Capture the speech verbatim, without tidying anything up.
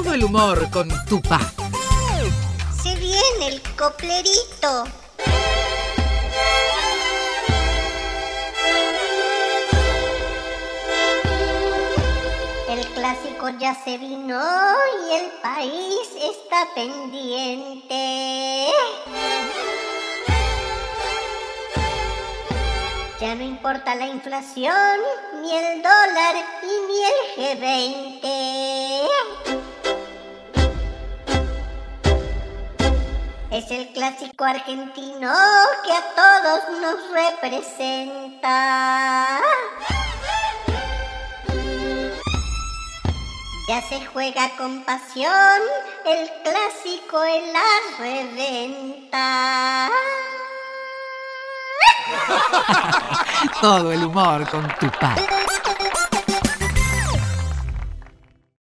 Todo el humor con Tupá. Se viene el coplerito. El clásico ya se vino y el país está pendiente. Ya no importa la inflación, ni el dólar y ni el G veinte. Es el clásico argentino que a todos nos representa. Ya se juega con pasión el clásico en la reventa. Todo el humor con Tupá.